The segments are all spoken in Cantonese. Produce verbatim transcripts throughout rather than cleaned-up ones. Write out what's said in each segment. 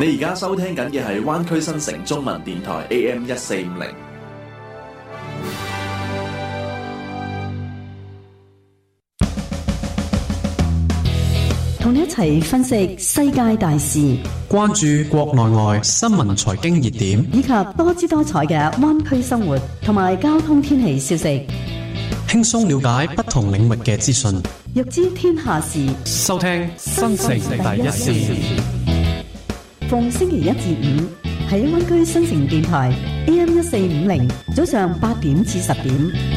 你而家收聽緊嘅係灣區新城中文電台 A M 一四五零。 同你一齊分析世界大事， 關注國內外新聞財經熱點， 以及多姿多彩嘅灣區生活同埋交通天氣消息， 輕鬆了解不同領域嘅資訊， 欲知天下事。 收聽新城第一線。 逢星期一至五喺灣區新城電台 A M 一四五零，早上八點至十點。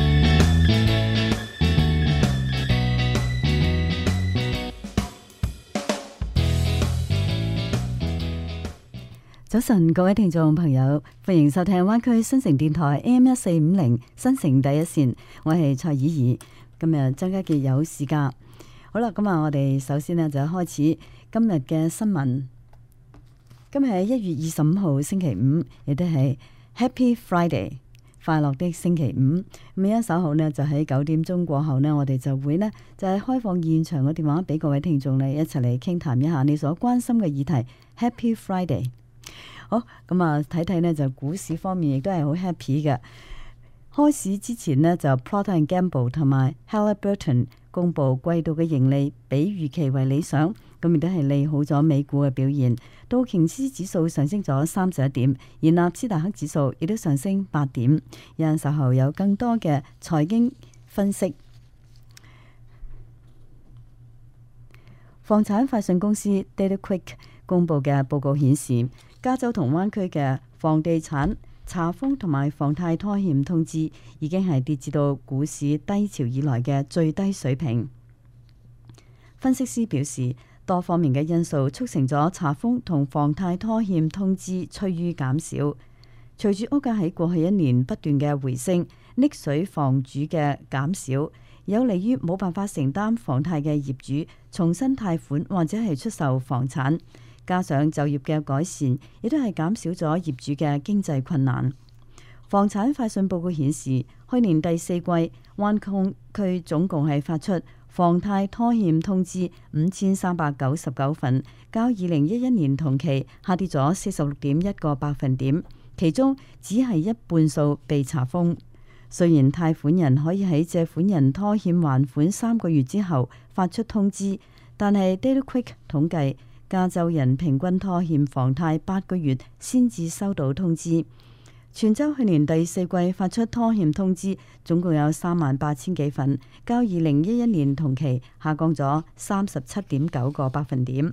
早晨，各位聽眾朋友，歡迎收聽灣區新城電台 A M 一四五零新城第一線。我係蔡綺儀，今日張家傑有事假。好啦，咁啊，我哋首先呢就開始今日嘅新聞。今日係一月二十五號星期五，亦都係 Happy Friday， 快樂的星期五。咁一稍後呢，就喺九點鐘過後呢，我哋就會呢，就係開放現場嘅電話俾各位聽眾呢一齊嚟傾談一下你所關心嘅議題。Happy Friday。好，咁啊睇睇呢就股市方面亦都係好 happy 嘅。開市之前呢，就 Procter and Gamble 同埋 Halliburton 公布季度嘅盈利比預期為理想，咁亦都係利好咗美股嘅表現。道瓊斯指數上升咗三十一點，而納斯達克指數亦都上升八點。有陣時候有更多嘅財經分析。房產快訊公司 DataQuick 公布嘅報告顯示，加州同灣區嘅房地產查封同埋房貸拖欠通知已經係跌至到股市低潮以來嘅最低水平。分析師表示，多方面嘅因素促成咗查封同房貸拖欠通知趨於減少。隨住屋價喺過去一年不斷嘅回升，溺水房主嘅減少，有利於冇辦法承擔房貸嘅業主重新貸款或者係出售房產。加上就業嘅改善，亦都係減少咗業主嘅經濟困難。房產快訊報告顯示，去年第四季灣區總共係發出房貸拖欠通知五千三百九十九份，較二零一一年同期下跌咗四十六點一個百分點，其中只係一半數被查封。雖然貸款人可以喺借款人拖欠還款三個月之後發出通知，但係 DataQuick 統計，加州人平均拖欠房貸八個月先至收到通知。全州去年第四季發出拖欠通知總共有三萬八千幾份，較二零一一年同期下降咗三十七點九個百分點。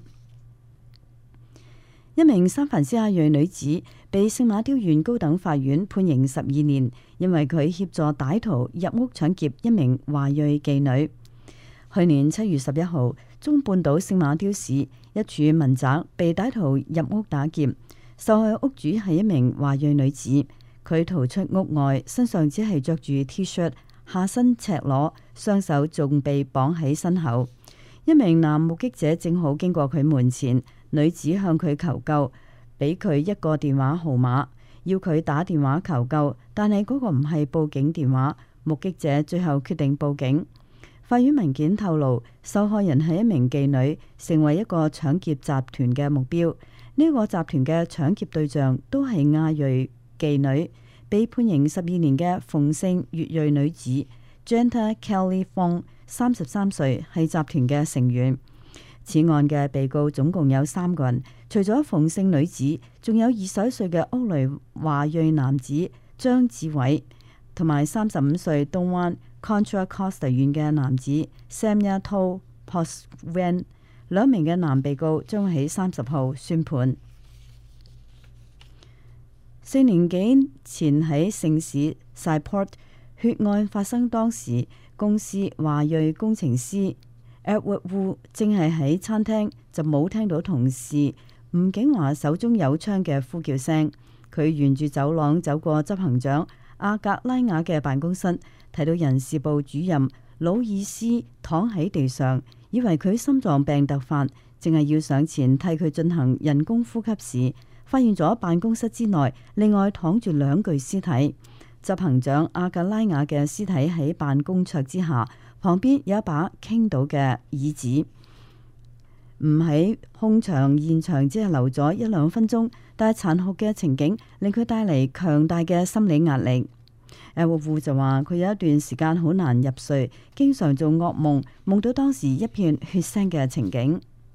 一名三藩市亞裔女子被聖馬刁縣高等法院判刑十二年，因為佢協助歹徒入屋搶劫一名華裔妓女。去年七月十一號，中半島聖馬刁市一處民宅被歹徒入屋打劫，受害屋主係一名華裔女子，佢逃出屋外，身上只係着住 T-shirt， 下身赤裸，雙手仲被綁喺身後。一名男目擊者正好經過佢門前，女子向佢求救，俾佢一個電話號碼，要佢打電話求救，但係嗰個唔係報警電話。目擊者最後決定報警。法院文件透露，受害人係一名妓女，成為一個搶劫集團嘅目標。呢、這個集團嘅搶劫對象都係亞裔妓女。被判刑十二年嘅馮姓越裔女子 Janta Kelly Fong， 三十三歲，係集團嘅成員。此案嘅被告總共有三個人，除咗馮姓女子，仲有二十一歲嘅歐雷華裔男子張志偉，同埋三十五歲東灣 Contra Costa 縣嘅男子 Samya To Poswan。 兩名嘅男被告將喺三十號宣判。四年幾前喺聖市 Cyport 血案發生，當時公司華裔工程師 Edward Wu 正係喺餐廳，就冇聽到同事吳景華手中有槍嘅呼叫聲。佢沿住走廊走過執行長阿格拉雅嘅辦公室，睇到人事部主任魯爾斯躺喺地上，以為佢心臟病突發，淨係要上前替佢進行人工呼吸時，發現咗辦公室之內另外躺住兩具屍體。執行長阿格拉雅嘅屍體喺辦公桌之下，旁邊有一把傾倒嘅椅子。 唔喺控場現場，只係留咗一兩分鐘，但係殘酷嘅情景令佢帶嚟強大嘅心理壓力。誒沃夫就話佢有一段時間好難入睡，經常做噩夢，夢到當時一片血腥嘅情景。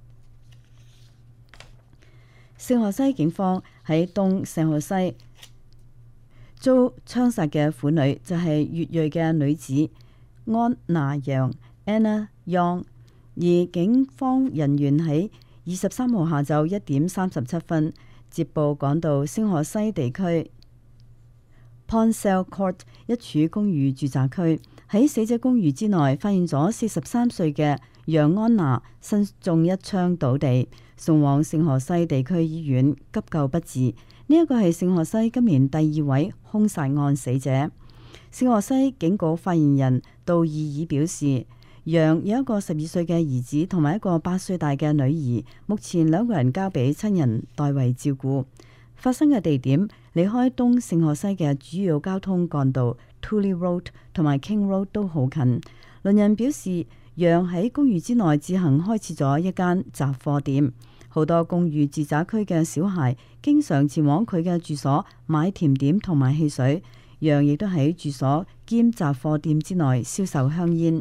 聖荷西警方喺東聖荷西遭槍殺嘅婦女就係越裔嘅女子安娜楊 Anna Young， 而警方人員喺二十三號下晝一點三十七分接報趕到聖荷西地區 Ponsell Court 一處公寓住宅區，喺死者公寓之內發現咗四十三歲嘅楊安娜身中一槍倒地，送往聖荷西地區醫院急救不治。呢一個係聖荷西今年第二位兇殺案死者。聖荷西警局發言人杜爾爾表示，楊有一個十二歲嘅兒子同埋一個八歲大嘅女兒，目前兩個人交俾親人代為照顧。發生嘅地點離開東聖荷西嘅主要交通幹道 Tooley Road 同埋 King Road 都好近。鄰人表示，楊喺公寓之內自行開設咗一間雜貨店。好多公寓住宅區嘅小孩經常前往佢嘅住所買甜點同埋汽水。楊亦都喺住所兼雜貨店之內銷售香煙。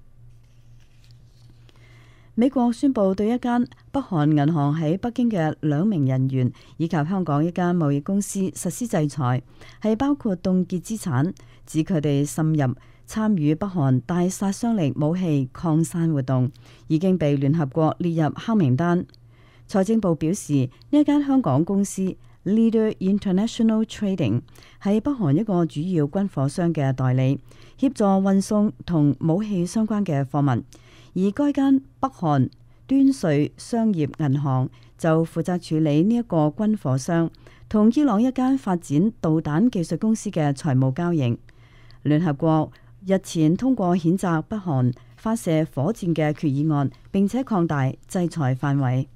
美國宣布對一間北韓銀行喺北京嘅兩名人員以及香港一間貿易公司實施制裁，係包括凍結資產，指佢哋滲入參與北韓大殺傷力武器擴散活動，已經被聯合國列入黑名單。財政部表示，呢一間香港公司 Leader International Trading 係北韓一個主要軍火商嘅代理，協助運送同武器相關嘅貨物。而該間北韓端瑞商業銀行就負責處理呢一個軍火商同伊朗一間發展導彈技術公司嘅財務交易。聯合國日前通過譴責北韓發射火箭嘅決議案，並且擴大制裁範圍。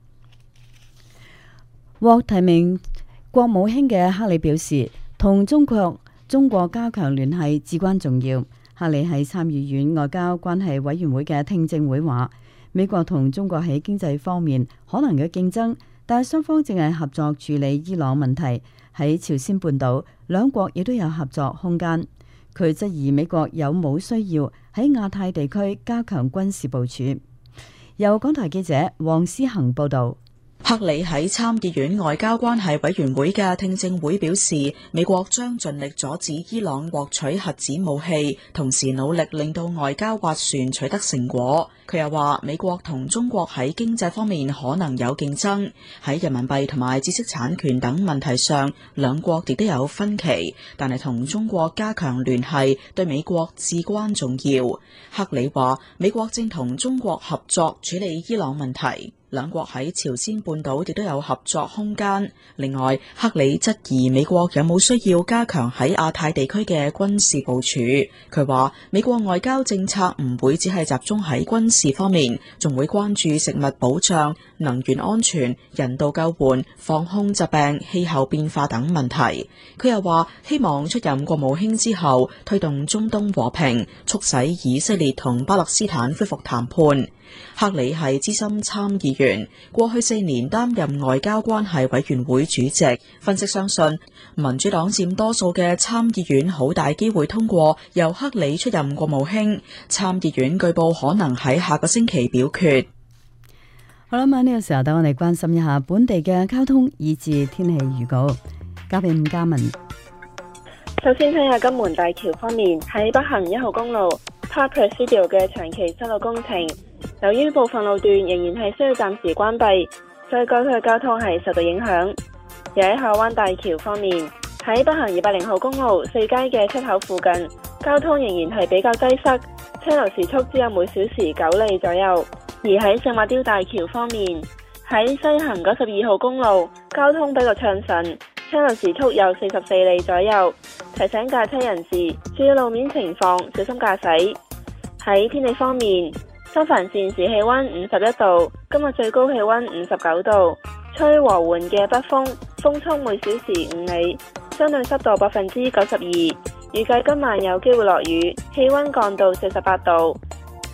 獲提名國務卿嘅克里表示，同中國中國加強聯繫至關重要。克里喺參議院外交關係委員會嘅聽證會話，美國同中國喺經濟方面可能嘅競爭，但係雙方正係合作處理伊朗問題。喺朝鮮半島，兩國亦都有合作空間。佢質疑美國有冇需要喺亞太地區加強軍事部署。由港台記者黃思恒報導。 克里喺參議院外交關係委員會嘅聽證會表示，美國將盡力阻止伊朗獲取核子武器，同時努力令到外交斡旋取得成果。佢又話，美國同中國喺經濟方面可能有競爭，喺人民幣同埋知識產權等問題上，兩國亦都有分歧，但係同中國加強聯繫對美國至關重要。克里話，美國正同中國合作處理伊朗問題。兩國喺朝鮮半島亦都有合作空間。另外，克里質疑美國有冇需要加強喺亞太地區嘅軍事部署。佢話，美國外交政策唔會只係集中喺軍事方面，仲會關注食物保障、能源安全、人道救援、防控疾病、氣候變化等問題。佢又話，希望出任國務卿之後，推動中東和平，促使以色列同巴勒斯坦恢復談判。克里係資深參議員，過去四年擔任外交關係委員會主席。分析相信，民主黨佔多數嘅參議院好大機會通過由克里出任國務卿。參議院據報可能喺下個星期表決。 好啦，咁呢個時候等我哋關心一下本地嘅交通以至天氣預告。交俾伍嘉文。 首先睇下金門大橋方面，喺北行一號公路 Park Presidio 嘅長期修路工程，由於部分路段仍然係需要暫時關閉，所以該區嘅交通係受到影響。而喺下灣大橋方面，喺北行二百零號公路四街嘅出口附近，交通仍然係比較擠塞，車流時速只有每小時九里左右。而喺聖馬刁大橋方面，喺西行九十二號公路，交通比較暢順，車流時速有四十四里左右。提醒駕車人士注意路面情況，小心駕駛。喺天氣方面，三藩縣市氣溫五十一度，今日最高氣溫五十九度，吹和緩嘅北風，風速每小時五里，相對濕度百分之九十二。預計今晚有機會落雨，氣溫降到四十八度。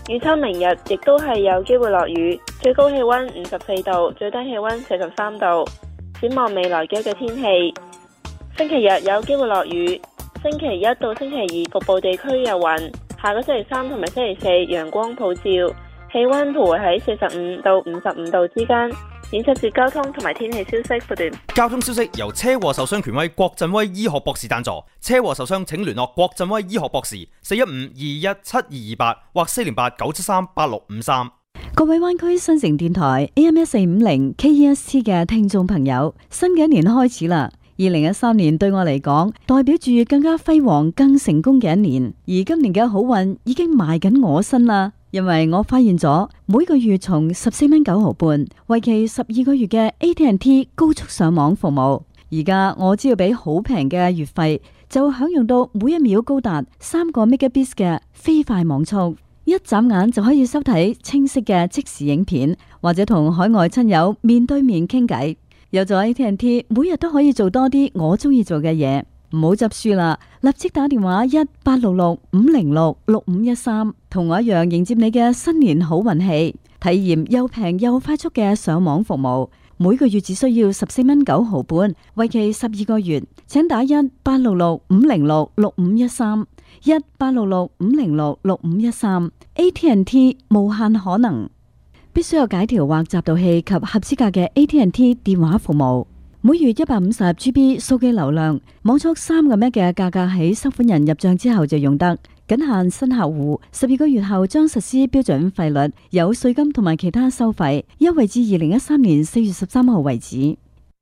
預測明日亦都係有機會落雨，最高氣溫五十四度，最低氣溫四十三度。展望未來嘅嘅天氣，星期日有機會落雨，星期一到星期二局部地區有雲，下個星期三同埋星期四陽光普照，氣溫徘徊喺四十五到五十五度之間。以上是交通同埋天氣消息報道。 交通消息由車禍受傷權威郭振威醫學博士贊助。車禍受傷請聯絡郭振威醫學博士，四一五二一七二二八或四零八九七三八六五三。 各位灣區新城電台 A M 一四五零 K E S T 嘅聽眾朋友，新嘅一年開始啦！二零一三年對我嚟講，代表住更加輝煌、更成功嘅一年。而今年嘅好運已經埋緊我身啦，因為我發現咗每個月從十四蚊九毫半，為期十二個月嘅 A T and T 高速上網服務。而家我只要俾好平嘅月費，就享用到每一秒高達三個 megabits 嘅飛快網速。一眨眼就可以收睇清晰嘅即時影片，或者同海外親友面對面傾偈。有咗 A T and T， 每日都可以做多啲我中意做嘅嘢，唔好執輸啦！立即打電話一八六六五零六六五一三，同我一樣迎接你嘅新年好運氣，體驗又平又快速嘅上網服務。每個月只需要十四蚊九毫半，為期十二個月。請打一八六六五零六六五一三。一八六六五零六六五一三 A T and T 無限可能，必須有解條或集導器及合資格嘅 A T and T 電話服務。每月一百五十 G B 數據流量，網速三個 M 嘅價格喺收款人入賬之後就用得，僅限新客戶。十二個月後將實施標準費率，有稅金同埋其他收費，優惠至二零一三年四月十三號為止。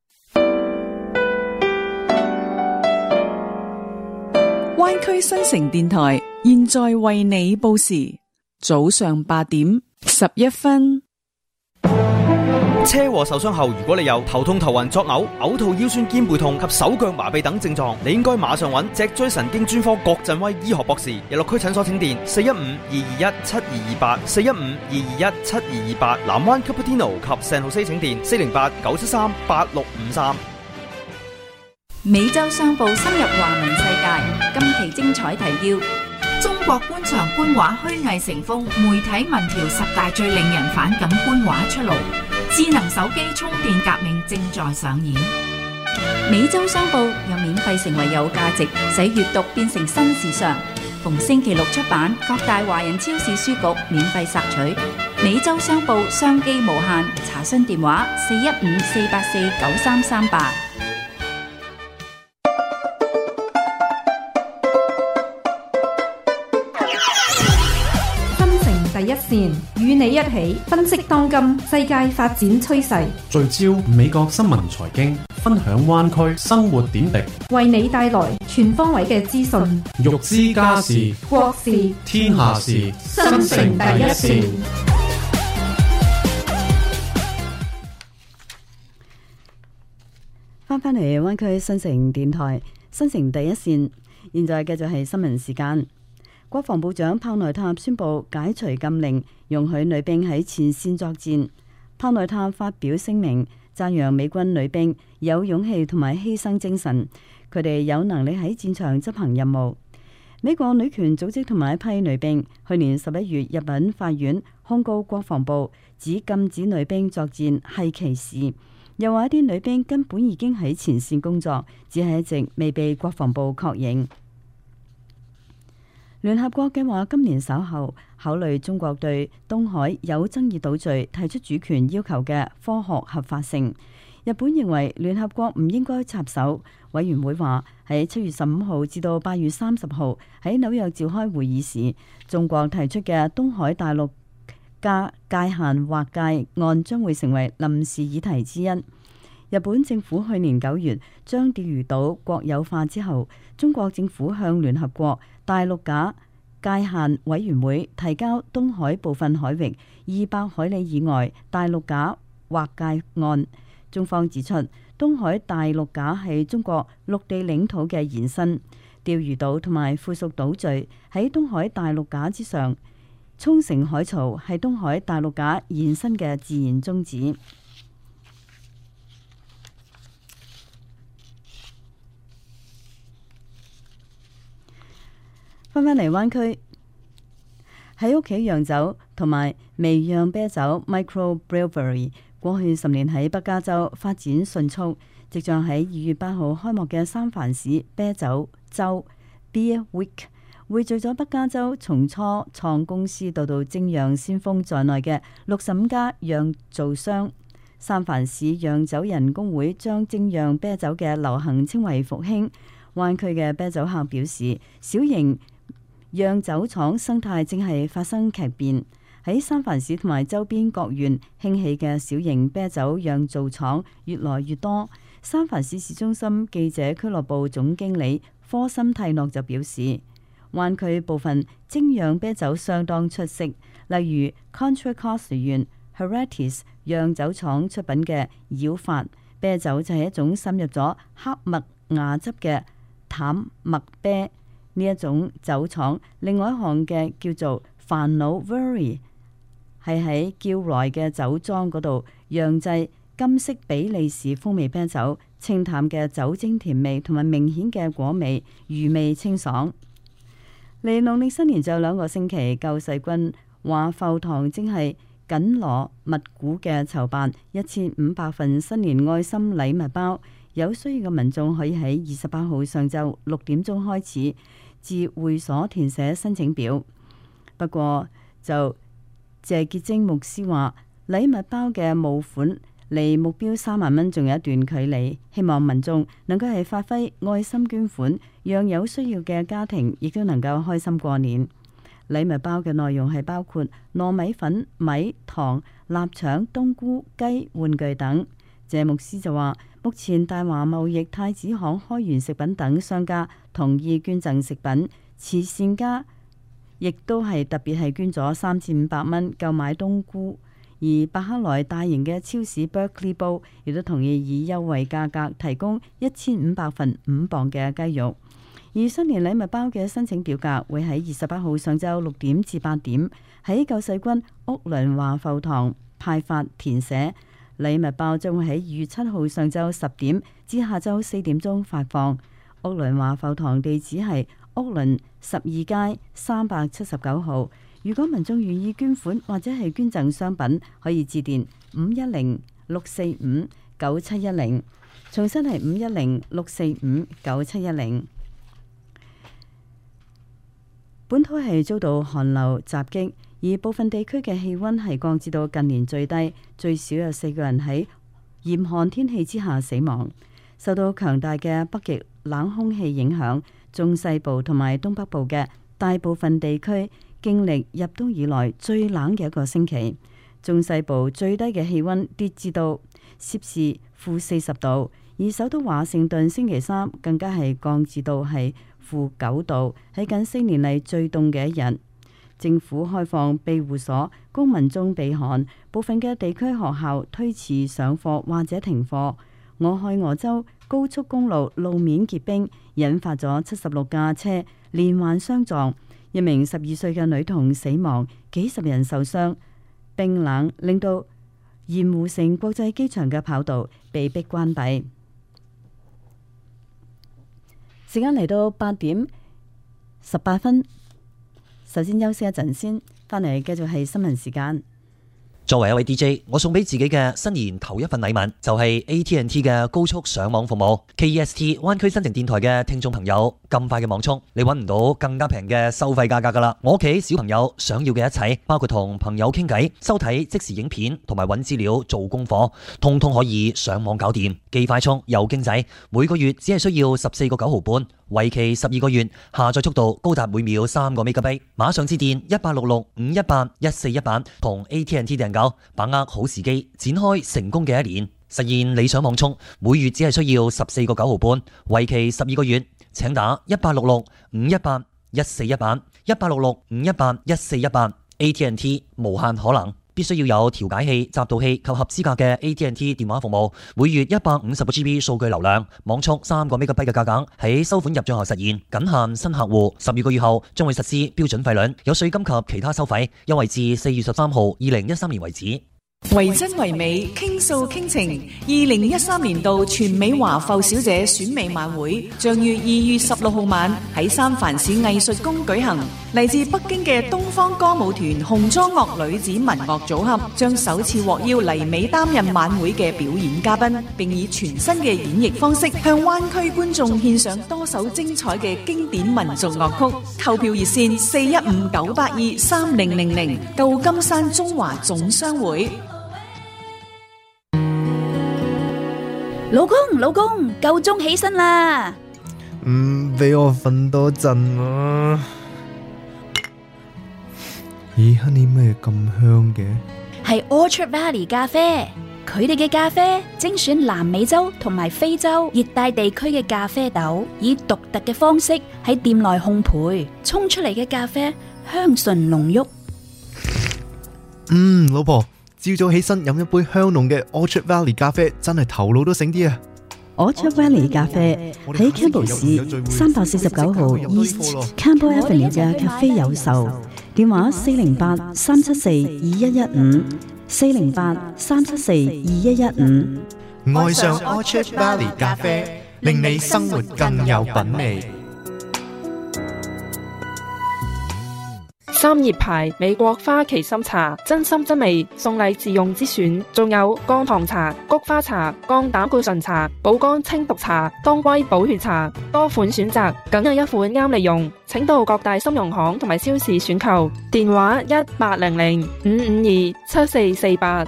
灣區新城電台現在為你報時，早上八點十一分。 車禍受傷後，如果你有頭痛、頭暈、作嘔、嘔吐、腰酸、肩背痛及手腳麻痹等症狀，你應該馬上揾脊椎神經專科郭振威醫學博士。日落區診所請電四一五二二一七二二八，四一五二二一七二二八。南灣 Cupertino 及 San Jose請電四零八九七三八六五三。 美洲商報深入華文世界，今期精彩提要：中國官場官話虛偽成風，媒體民調十大最令人反感官話出爐，智能手機充電革命正在上演。美洲商報由免費成為有價值，使閱讀變成新時尚。逢星期六出版，各大華人超市書局免費索取。美洲商報商機無限，查詢電話四一五四八四九三三八。 第一線與你一起分析當今世界發展趨勢， 聚焦美國新聞財經，分享灣區生活點滴， 為你帶來全方位嘅資訊。 欲知家事、 國事、 天下事， 新城第一線。 翻返嚟灣區新城電台，新城第一線，現在繼續係新聞時間。國防部長帕內塔宣布解除禁令，容許女兵喺前線作戰。帕內塔發表聲明，讚揚美軍女兵有勇氣同埋犧牲精神，佢哋有能力喺戰場執行任務。美國女權組織同埋一批女兵去年十一月入稟法院控告國防部，指禁止女兵作戰係歧視，又話一啲女兵根本已經喺前線工作，只係一直未被國防部確認。聯合國計劃今年稍後考慮中國對東海有爭議島嶼提出主權要求嘅科學合法性。日本認為聯合國唔應該插手。委員會話喺七月十五號至到八月三十號喺紐約召開會議時，中國提出嘅東海大陸界界限劃界案將會成為臨時議題之一。日本政府去年九月將釣魚島國有化之後，中國政府向聯合國大陸架界限委員會提交東海部分海域二百海里以外大陸架劃界案。中方指出，東海大陸架係中國陸地領土嘅延伸，釣魚島同埋附屬島嶼喺東海大陸架之上，沖繩海槽係東海大陸架延伸嘅自然宗旨。翻返嚟灣區， 喺屋企釀酒同埋微釀啤酒 （microbrewery） 過去十年喺北加州發展迅速，即將喺二月八號開幕嘅三藩市啤酒周 （Beer Week） 匯聚咗北加州從初創公司到到精釀先鋒在內嘅六十五家釀造商。三藩市釀酒人工會將精釀啤酒嘅流行稱為復興。灣區嘅啤酒客表示，小型釀酒廠生態正係發生劇變。喺三藩市同埋周邊各縣興起嘅小型啤酒釀造廠越來越多。三藩市市中心記者俱樂部總經理科森蒂諾就表示，灣區部分精釀啤酒相當出色，例如 Contra Costa 縣 Heritage 釀酒廠出品嘅繞法啤酒就係一種滲入咗黑麥芽汁嘅淡麥啤。呢一種酒廠另外一項嘅叫做煩惱 Very 係喺叫來嘅酒莊嗰度釀製金色比利時風味啤酒，清淡嘅酒精甜味同埋明顯嘅果味，餘味清爽。離農曆新年就有兩個星期，救世軍華埠堂正係緊鑼密鼓嘅籌辦一千五百份新年愛心禮物包，有需要嘅民眾可以喺二十八號上晝六點鐘開始至會所填寫申請表。不過就謝潔貞牧師話，禮物包嘅募款離目標三萬蚊仲有一段距離，希望民眾能夠係發揮愛心捐款，讓有需要嘅家庭亦都能夠開心過年。禮物包嘅內容係包括糯米粉、米、糖、臘腸、冬菇、雞、玩具等。謝牧師就話，目前大華貿易、太子行、開源食品等商家同意捐贈食品，慈善家亦都係特別係捐咗三千五百蚊購買冬菇，而百克萊大型嘅超市 Berkeley Bowl 亦都同意以優惠價格提供一千五百份五磅嘅雞肉。而新年禮物包嘅申請表格會喺二十八號上晝六點至八點喺救世軍屋崙華埠堂派發填寫。禮物包將會喺二月七號上晝十點至下晝四點鐘發放。屋崙華埠堂地址係屋崙十二街三百七十九號。如果民眾願意捐款或者係捐贈商品，可以致電五一零六四五九七一零。重新係五一零六四五九七一零。本土係遭到寒流襲擊，而部分地區嘅氣溫係降至到近年最低，最少有四個人喺嚴寒天氣之下死亡。受到強大嘅北極冷空氣影響，中西部同埋東北部嘅大部分地區經歷入冬以來最冷嘅一個星期。中西部最低嘅氣溫跌至到攝氏負四十度，而首都華盛頓星期三更加係降至到係負九度，係近四年嚟最凍嘅一日。政府開放庇護所供民眾避寒，部分嘅地區學校推遲上課或者停課。俄亥俄州高速公路路面結冰，引發咗七十六架車連環相撞，一名十二歲嘅女童死亡，幾十人受傷。冰冷令到鹽湖城國際機場嘅跑道被迫關閉。時間嚟到八點十八分，首先休息一陣先，翻嚟繼續係新聞時間。 作為一位 D J， 我送俾自己嘅新年頭一份禮物就係 A T and T 嘅高速上網服務。K E S T 灣區新城電台嘅聽眾朋友，咁快嘅網速，你揾唔到更加平嘅收費價格噶啦！我屋企小朋友想要嘅一切，包括同朋友傾偈、收睇即時影片同埋揾資料做功課，通通可以上網搞掂，既快速又經濟。每個月只係需要十四個九毫半，為期十二個月，下載速度高達每秒三個 Megabit。馬上致電一八六六五一八一四一八同 A T and T 訂購，把握好時機，展開成功嘅一年，實現理想網速。每月只係需要十四個九毫半，為期十二個月。請打一八六六五一八一四一八一八六六五一八一四一八。A T and T 無限可能。必須要有調解器、集導器及合資格嘅 A T and T 電話服務，每月一百五十個 G B 數據流量，網速三個 Megabit 嘅價格喺收款入賬後實現，僅限新客戶。十二個月後將會實施標準費率，有稅金及其他收費，優惠至四月十三號二零一三年為止。 為真為美，傾訴傾情。二零一三年度全美華埠小姐選美晚會將於二月十六號晚喺三藩市藝術宮舉行。嚟自北京嘅東方歌舞團紅裝樂女子民樂組合將首次獲邀嚟美擔任晚會嘅表演嘉賓，並以全新嘅演繹方式向灣區觀眾獻上多首精彩嘅經典民族樂曲。購票熱線四一五九八二三零零零，舊金山中華總商會。 老公，老公，夠鐘起身啦！ 唔俾我瞓多陣啊！咦，Honey咩咁香嘅？ 係 Orchard Valley 咖啡，佢哋嘅咖啡精選南美洲同埋非洲熱帶地區嘅咖啡豆，以獨特嘅方式喺店內烘焙，沖出嚟嘅咖啡香醇濃郁。 嗯，老婆，朝早起身飲一杯香濃嘅 Orchard Valley 咖啡，真係頭腦都醒啲啊 ！Orchard Valley 咖啡喺 Campbell 市三百四十九號 East Campbell Avenue 嘅咖啡有售，電話四零八三七四二一一五，四零八三七四二一一五。 愛上 Orchard Valley 咖啡，令你生活更有品味。 三葉牌美國花旗參茶，真心真味，送禮自用之選，仲有降糖茶、菊花茶、降膽固醇茶、補肝清毒茶、當歸補血茶，多款選擇，梗有一款啱你用。請到各大金融行同埋超市選購，電話一八零零五五二七四四八。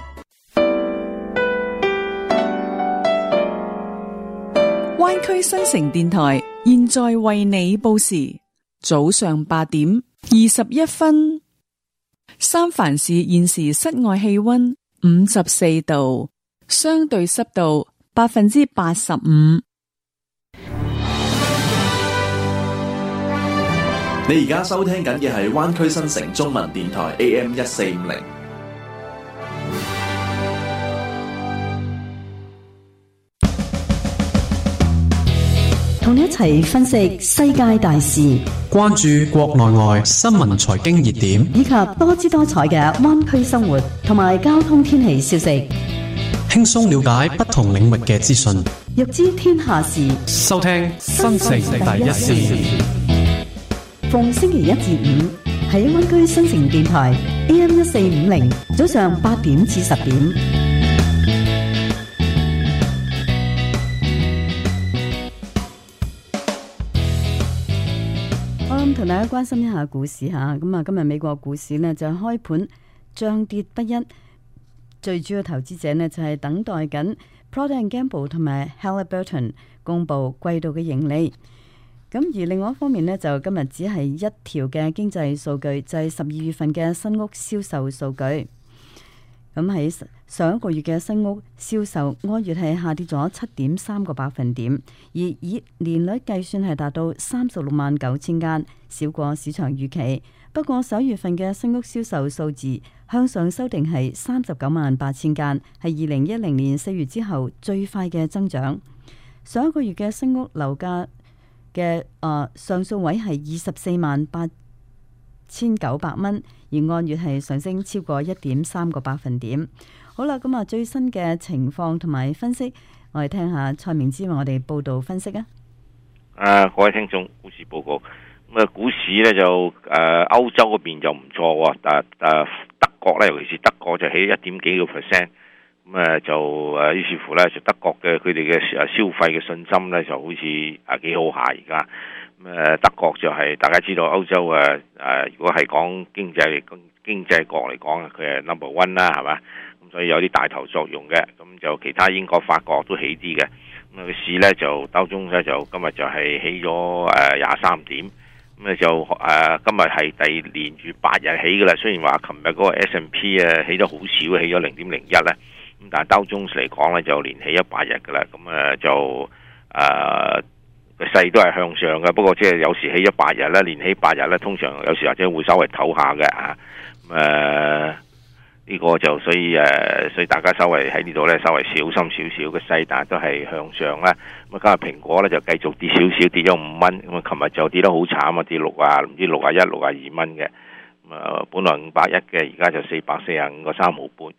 灣區新城電台現在為你報時，早上八點二十一分。三藩市現時室外氣溫五十四度，相對濕度百分之八十五。 你而家收聽緊嘅係灣區新城中文電台 A M 一四五零。 同你一齊分析世界大事， 關注國內外新聞財經熱點， 以及多姿多彩嘅灣區生活同埋交通天氣消息， 輕鬆了解不同領域嘅資訊， 欲知天下事。 收聽新城第一線， 逢星期一至五喺灣區新城電台 A M 一四五零，早上八點至十點。同大家關心一下股市吓，咁啊今日美國股市呢就開盤漲跌不一，最主要投資者呢就係等待緊 Procter and Gamble 同埋 Halliburton 公布季度嘅盈利。咁而另外一方面呢，就今日只係一條嘅經濟數據，就係十二月份嘅新屋銷售數據。咁喺上一個月嘅新屋銷售按月係下跌咗七點三個百分點，而以年率計算係達到三十六萬九千間，少過市場預期。不過十一月份嘅新屋銷售數字向上修訂係三十九萬八千間，係二零一零年四月之後最快嘅增長。上一個月嘅新屋樓價嘅誒上數位係二十四萬八千九百蚊，而按月係上升超過一點三個百分點。好啦，咁啊最新嘅情況同埋分析，我哋聽下蔡明之為我哋報道分析啊。 誒，各位聽眾，股市報告。咁啊，股市咧就誒歐洲嗰邊就唔錯喎，但誒德國咧，尤其是德國就起一點幾個 percent。咁誒就誒於是乎咧，就德國嘅佢哋嘅誒消費嘅信心咧，就好似啊幾好下而家。咁誒德國就係、是、大家知道歐洲誒誒，如果係講經濟經濟國嚟講，佢係 number one 啦，係嘛？咁所以有啲帶頭作用嘅。咁就其他英國、法國都起啲嘅。咁啊個市咧就道瓊咧就今日就係起咗誒廿三點。咁咧就誒、呃、今日係第連住八日起嘅啦。雖然話琴日嗰個 S and P 啊起得好少，起咗零點零一咧。咁但係道瓊嚟講咧就連起咗八日嘅啦。咁誒就誒個勢都係向上嘅。不過即係有時起咗八日咧，連起八日咧，通常有時或者會稍微唞下嘅啊。咁誒呢個就所以誒、呃，所以大家稍微喺呢度咧，稍微小心少少嘅勢，但係都係向上啦。咁啊，今日蘋果咧就繼續跌少少，跌咗五蚊。咁啊，琴日就跌得好慘啊，跌六啊，唔知六啊一、六啊二蚊嘅。咁啊，本來五百一嘅，而家就四百四十五個三毫半。咁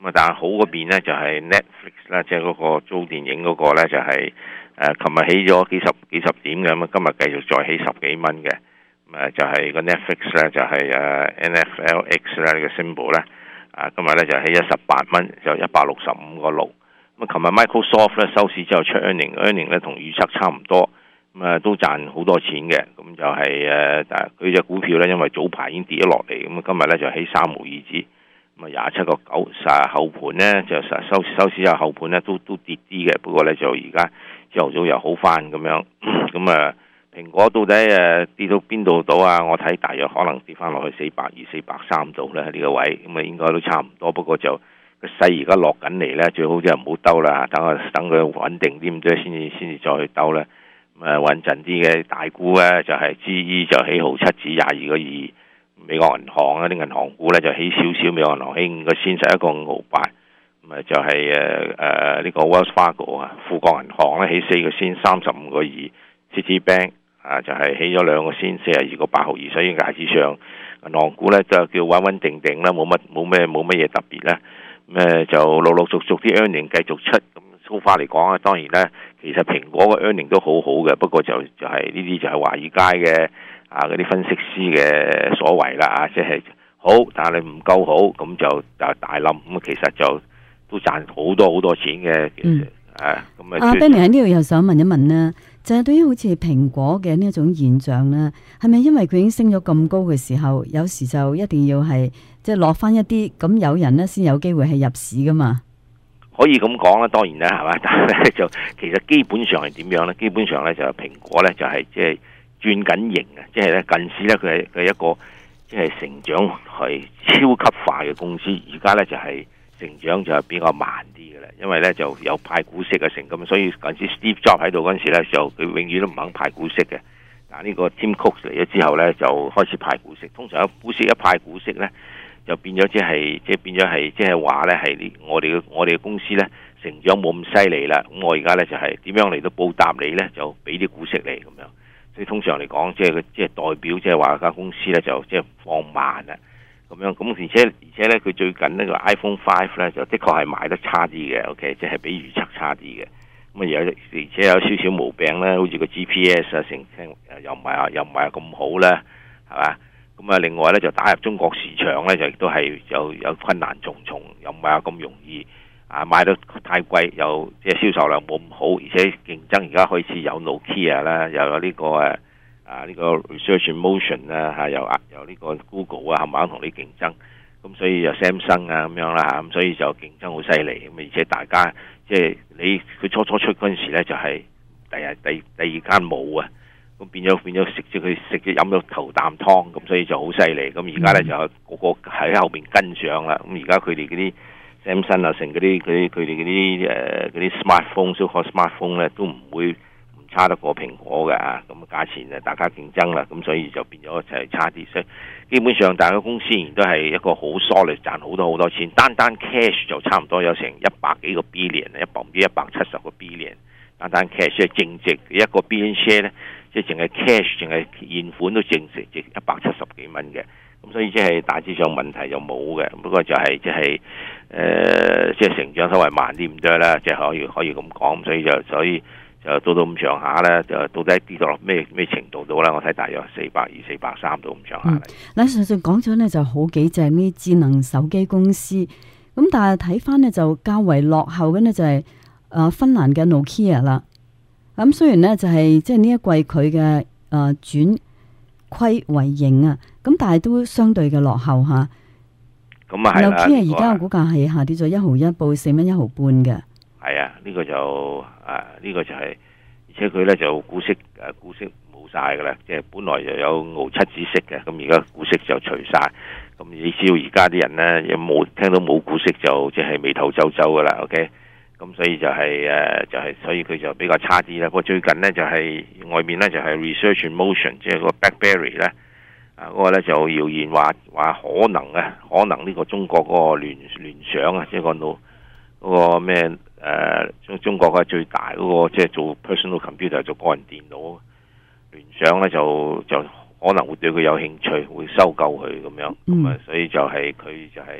咁啊，但係好嗰邊咧就係 Netflix 啦，即係嗰個租電影嗰個咧就係誒，琴日起咗幾十幾十點嘅，咁啊今日繼續再起十幾蚊嘅。咁啊就係個 Netflix 咧就係誒 N F L X 咧呢個 symbol 咧，啊今日咧就起咗十八蚊，就一百六十五個六。咁啊，琴日 Microsoft 咧收市之後出 earning，earning 咧同預測差唔多，咁啊都賺好多錢嘅。咁就係誒，但係佢隻股票咧因為早排已經跌咗落嚟，咁啊今日咧就起三毫二子。咁啊廿七個九，實後盤咧就實收收市之後後盤咧都都跌啲嘅，不過咧就而家朝頭早又好翻咁樣。咁啊蘋果到底誒跌到邊度到啊？我睇大約可能跌翻落去四百二、四百三度咧呢個位，咁啊應該都差唔多。不過就個勢而家落緊嚟咧，最好就唔好兜啦，等佢等佢穩定啲咁多先至先至再去兜咧。咁啊穩陣啲嘅大股咧就係 G E 就起毫七至廿二個二。美國銀行啊啲銀行股咧就起少少，美國銀行起五個先，十一個五毫八，咁啊就係誒誒呢個 Wells Fargo 啊，富國銀行咧起四個先，三十五個二 ，Citibank 啊就係起咗兩個先，四十二個八毫二，所以大致上銀行股咧就叫穩穩定定啦，冇乜冇咩冇乜嘢特別啦，咁誒就陸陸續續啲 earning 繼續出，咁 so far 嚟講啊，當然咧其實蘋果個 earning 都好好嘅，不過就就係呢啲就係華爾街嘅。啊！嗰啲分析師嘅所謂啦，啊，即係好，但係唔夠好，咁就就大冧。咁其實就都賺好多好多錢嘅。 嗯。 啊，咁啊。 阿 Benny 喺呢度又想問一問啦，就係、是、對於好似蘋果嘅呢一種現象咧，係咪因為佢已經升咗咁高嘅時候，有時就一定要係即係落翻一啲，咁有人咧先有機會係入市噶嘛？ 可以咁講啦，當然啦，係嘛？但係咧就其實基本上係點樣咧？基本上咧就係蘋果咧就係即係。轉緊型啊！即係咧近時咧佢係佢係一個即係成長係超級快嘅公司，而家咧就係成長就係比較慢啲嘅啦。因為咧就有派股息嘅成咁，所以近時 Steve Jobs 喺度嗰陣時咧就佢永遠都唔肯派股息嘅。但係呢個 Tim Cook 嚟咗之後咧就開始派股息。通常有股息一派股息咧就變咗即係即係變咗係即係話咧係我哋嘅我哋嘅公司咧成長冇咁犀利啦。咁我而家咧就係點樣嚟到報答你咧？就俾啲股息你咁樣。所以通常嚟講，即係佢即係代表，即係話間公司咧就即係放慢啦，咁樣咁而且而且咧，佢最近呢個 iPhone Five 咧就的確係賣得差啲嘅 ，OK， 即係比預測差啲嘅。咁啊有而且有少少毛病咧，好似個 G P S 啊，成聽又唔係啊，又唔係咁好咧，係嘛？咁啊，另外咧就打入中國市場咧，就亦都係有有困難重重，又唔係話咁容易。啊，賣得太貴，又即係銷售量冇咁好，而且競爭而家開始有 Nokia 啦，又有呢個誒啊呢個 Research in Motion 啦嚇，又啊有呢個 Google 啊，係咪同你競爭？咁所以又 Samsung 啊咁樣啦嚇，咁所以就競爭好犀利。咁而且大家即係你佢初初出嗰陣時咧，就係第日第第二間冇啊，咁變咗變咗食咗佢食咗飲咗頭啖湯，咁所以就好犀利。咁而家咧就個個喺後邊跟上啦。咁而家佢哋嗰啲Samsung 啊，成嗰啲啲佢哋嗰啲誒嗰啲 smartphone，so called smartphone 咧，都唔會唔差得過蘋果嘅啊！咁價錢啊，大家競爭啦，咁所以就變咗就係差啲。所以基本上大家公司仍然都係一個好 solid，賺好多好多錢。單單 cash 就差唔多有成一百幾個 billion， 一百唔知一百七十個 billion。單單 cash 即係淨值一個 billion share 咧，即係淨係 cash，淨係現款都淨值值一百七十幾蚊嘅。咁所以即係大致上問題就冇嘅，不過就係即係誒，即係成長稍微慢啲咁多啦，即係可以可以咁講，所以就所以就到到咁上下咧，就到底跌到落咩咩程度到啦？我睇大約四百二、四百三到咁上下。 嗱、嗯，上述講咗呢就好幾隻呢智能手機公司，咁但係睇翻呢就較為落後嘅呢就係誒芬蘭嘅 Nokia 啦。咁雖然呢就係即係呢一季佢嘅誒轉虧為盈啊，咁但係都相對嘅落後吓。 咁啊係啦。 Nokia 而家嘅股價係下跌咗一毫一，報四蚊一毫半嘅。 係啊，呢、這個就啊呢、這個就係、是，而且佢咧就股息誒股息冇晒噶啦，即係本來就有澳七指息嘅，咁而家股息就除晒。咁你知道而家啲人咧有冇聽到冇股息就即係眉頭皺皺噶啦 ，OK。咁所以就係、是、誒，就係、是、所以佢就比較差啲啦。不過最近咧就係、是、外面咧就係 Research in Motion， 即係個 BlackBerry 咧，啊嗰個咧就謠言話話可能啊，可能呢個中國嗰個聯聯想啊，即係講到嗰個咩誒中中國嘅最大嗰、那個即係、就是、做 personal computer 做個人電腦，聯想咧就就可能會對佢有興趣，會收購佢咁樣。咁啊、嗯，所以就係佢就係、是。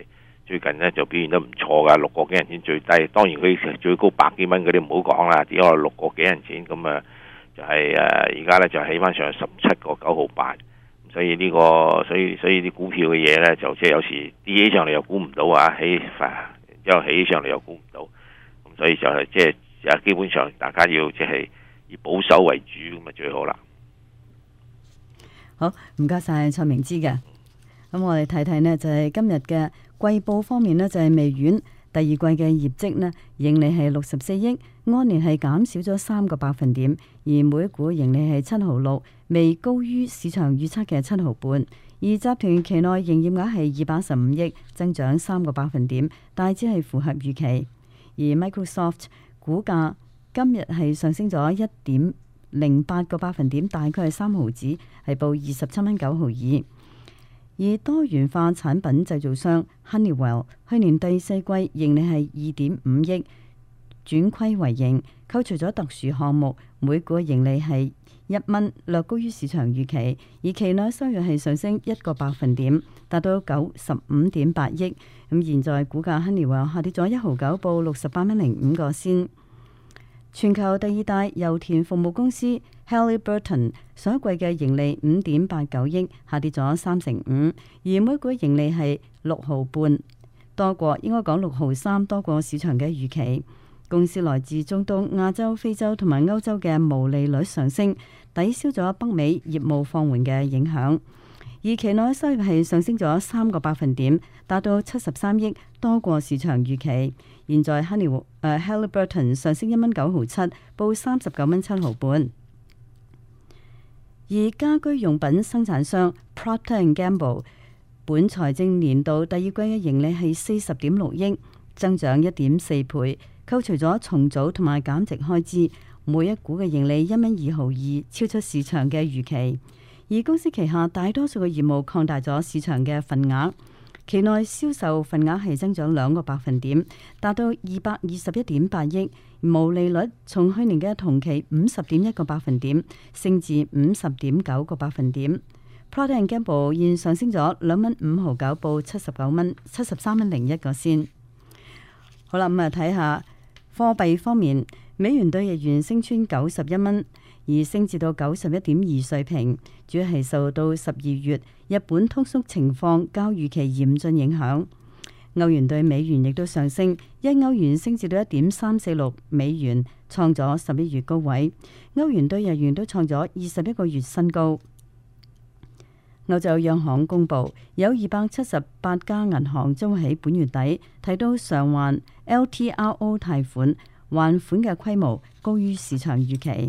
最近呢就表現得唔錯㗎，六個幾銀錢最低。當然佢最高百幾蚊嗰啲唔好講啦，只可六個幾銀錢咁啊，就係誒而家呢就起翻上十七個九毫八。所以呢、這個所以所以啲股票嘅嘢呢，就即係有時跌起上嚟又估唔到啊，起又起上嚟又估唔到。咁所以就係即係基本上大家要即係以保守為主咁啊最好啦。 好，唔該晒蔡明之嘅。咁我哋睇睇呢，就係、是、今日嘅季報方面呢，就係、是、微軟第二季嘅業績呢，盈利係六十四億，按年係減少咗三個百分點，而每股盈利係七毫六，未高於市場預測嘅七毫半。而集團期內營業額係二百十五億，增長三個百分點，大致係符合預期。而 Microsoft 股價今日係上升咗一點零八個百分點，大概係三毫子，係報二十七蚊九毫二。而多元化產品製造商 Honeywell 去年第四季盈利係二點五億，轉虧為盈，扣除咗特殊項目，每股盈利係一蚊，略高於市場預期。而期內收入係上升一個百分點，達到九十五點八億。咁現在股價 Honeywell 下跌咗一毫九，報六十八蚊零五個仙。全球第二大油田服務公司 Halliburton 上一季嘅盈利五點八九億，下跌咗三成五，而每股盈利係六毫半，多過應該講六毫三，多過市場嘅預期。公司來自中東、亞洲、非洲同埋歐洲嘅毛利率上升，抵消咗北美業務放緩嘅影響。而期內收入係上升咗三個百分點，達到七十三億，多過市場預期。現在 Honey 誒 Halliburton 上升一蚊九毫七，報三十九蚊七毫半。而家居用品生產商 Procter and Gamble 本財政年度第二季嘅盈利係四十點六億，增長一點四倍，扣除咗重組同埋減值開支，每一股嘅盈利一蚊二毫二，超出市場嘅預期。而公司旗下大多數嘅業務擴大咗市場嘅份額，期內銷售份額係增長兩個百分點，達到二百二十一點八億，毛利率從去年嘅同期五十點一個百分點升至五十點九個百分點。Procter and Gamble 現上升咗兩蚊五毫九，報七十九蚊七十三蚊零一個先。好啦，咁啊睇下貨幣方面，美元對日元升穿九十一蚊，而升至到九十一點二水平，主要係受到十二月日本通縮情況較預期嚴峻影響。歐元對美元亦都上升，一歐元升至到一點三四六美元，創咗十一月高位。歐元對日元都創咗二十一個月新高。歐洲央行公佈，有二百七十八家銀行將會喺本月底提到償還 L T R O 貸款，還款嘅規模高於市場預期。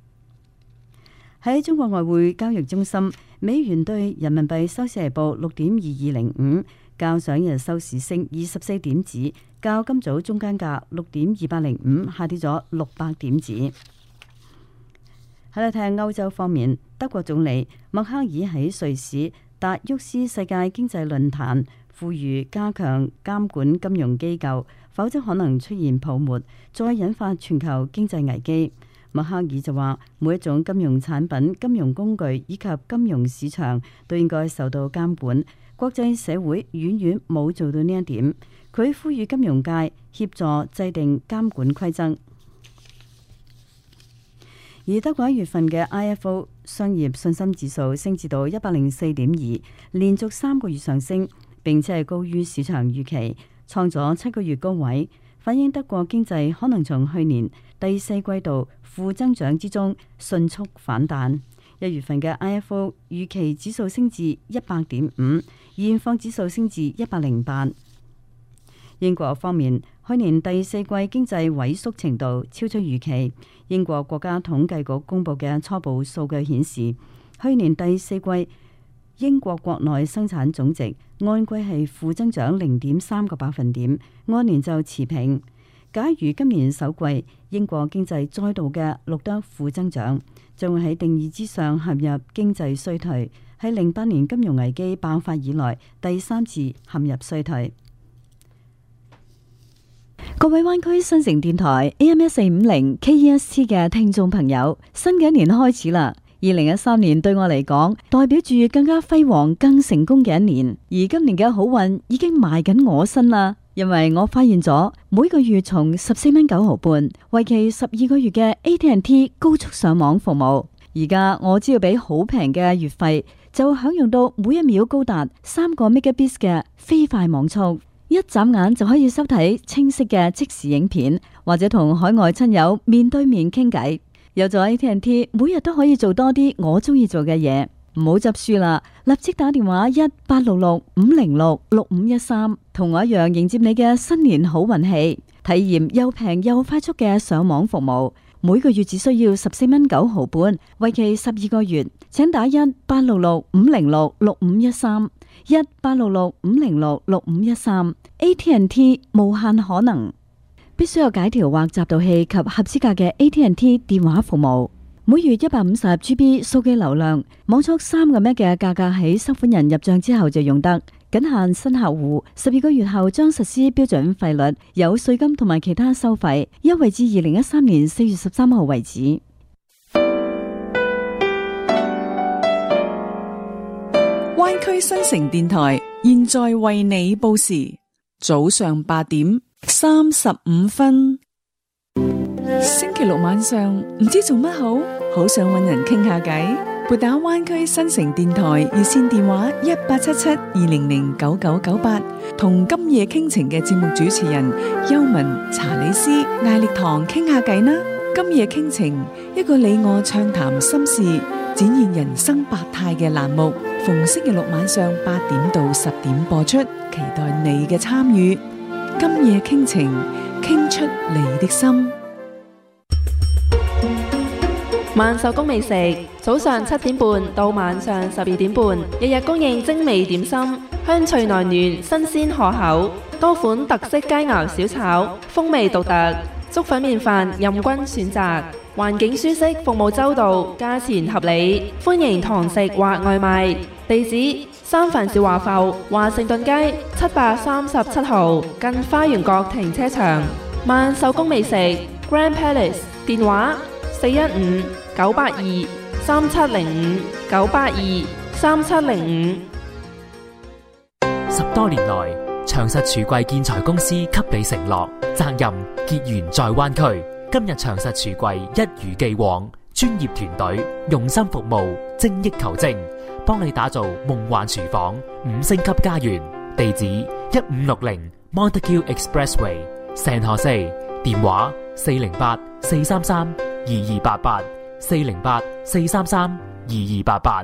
喺中國外匯交易中心，美元對人民幣收市係報六點二二零五，較上日收市升二十四點子，較今早中間價六點二八零五下跌咗六百點子。喺度睇下歐洲方面，德國總理默克爾喺瑞士達沃斯世界經濟論壇呼籲加強監管金融機構，否則可能出現泡沫，再引發全球經濟危機。默克爾就話，每一種金融產品、金融工具以及金融市場都應該受到監管，國際社會遠遠冇做到呢一點。佢呼籲金融界協助制定監管規則。而德國一月份嘅 I F O 商業信心指數升至到一百零四點二，連續三個月上升，並且係高於市場預期，創咗七個月高位，反映德國經濟可能從去年第四季度負增長之中迅速反彈。一月份嘅 I F O 預期指數升至一百點五，現況指數升至一百零八。英國方面，去年第四季經濟萎縮程度超出預期。英國國家統計局公布嘅初步數據顯示，去年第四季英國國內生產總值按季係負增長零點三個百分點，按年就持平。假如今年首季英國經濟再度嘅錄得負增長，將會喺定義之上陷入經濟衰退，係零八年金融危機爆發以來第三次陷入衰退。各位灣區新城電台 A M 一四五零 K E S T 嘅聽眾朋友，新嘅一年開始啦， 二零一三年對我嚟講，代表住更加輝煌、更成功嘅一年。而今年嘅好運已經埋緊我身啦，因為我發現咗每個月從十四蚊九毫半，為期十二個月嘅 A T and T 高速上網服務。而家我只要俾好平嘅月費，就享用到每一秒高達三個 megabits 嘅飛快網速，一眨眼就可以收睇清晰嘅即時影片，或者同海外親友面對面傾偈。有咗 A T and T， 每日都可以做多啲我中意做嘅嘢，唔好執輸啦！立即打電話一八六六五零六六五一三，同我一樣迎接你嘅新年好運氣，體驗又平又快速嘅上網服務，每個月只需要十四蚊九毫半，為期十二個月。請打一八六六五零六六五一三，一八六六五零六六五一三。A T and T 無限可能。必須有解條或集導器及合資格嘅 A T and T 電話服務，每月一百五十 G B 數據流量，網速三個 M 嘅價格喺收款人入賬之後就用得，僅限新客戶。十二個月後將實施標準費率，有稅金同埋其他收費，優惠至二零一三年四月十三號為止。 灣區新城電台現在為你報時，早上八點三十五分。星期六晚上唔知做乜好，好想搵人傾下偈，撥打灣區新城電台熱線電話一八七七二零零九九九八，同今夜傾情嘅節目主持人邱文、查理斯、艾力堂傾下偈啦。今夜傾情，一個你我暢談心事，展現人生百態嘅欄目，逢星期六晚上八點到十點播出，期待你嘅參與。今夜傾情，傾出你的心。 萬壽宮美食，早上七點半到晚上十二點半，日日供應精美點心，香脆內嫩，新鮮可口，多款特色佳肴小炒，風味獨特，粥粉麵飯任君選擇，環境舒適，服務周到，價錢合理，歡迎堂食或外賣。地址：三藩市華埠華盛頓街七百三十七號，近花園角停車場。萬壽宮美食 Grand Palace， 電話四一五九八二三七零五九八二三七零五。 十多年來，長實櫥櫃建材公司給你承諾，責任結緣在灣區。今日長實櫥櫃一如既往，專業團隊用心服務，精益求精，幫你打造夢幻廚房五星級家園。地址一五六零 Montague Expressway San Jose， 電話四零八四三三二二八八四零八四三三二二八八。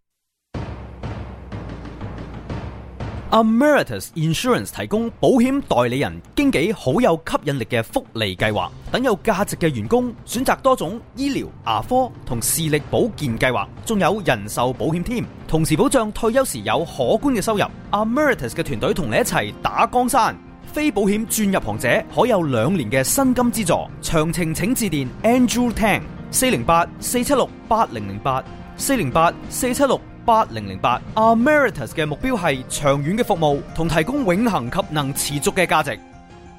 Ameritas Insurance 提供保險代理人、經紀好有吸引力嘅福利計劃，等有價值嘅員工選擇多種醫療、牙科同視力保健計劃，仲有人壽保險添，同時保障退休時有可觀嘅收入。Ameritas 嘅團隊同你一齊打江山，非保險轉入行者可有兩年嘅薪金資助。詳情請致電 Andrew Tang 四零八四七六八零零八四零八四七六八零零八。Ameritas 嘅目標係長遠嘅服務同提供永恆及能持續嘅價值。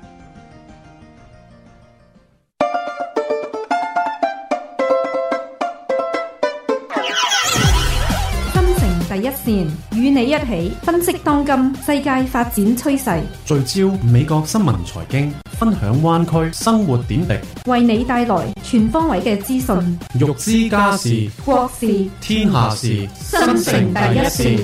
新城第一線，與你一起分析當今世界發展趨勢， 聚焦美國新聞財經，分享灣區生活點滴， 為你帶來全方位嘅資訊， 欲知家事、 國事、 天下事， 新城第一線。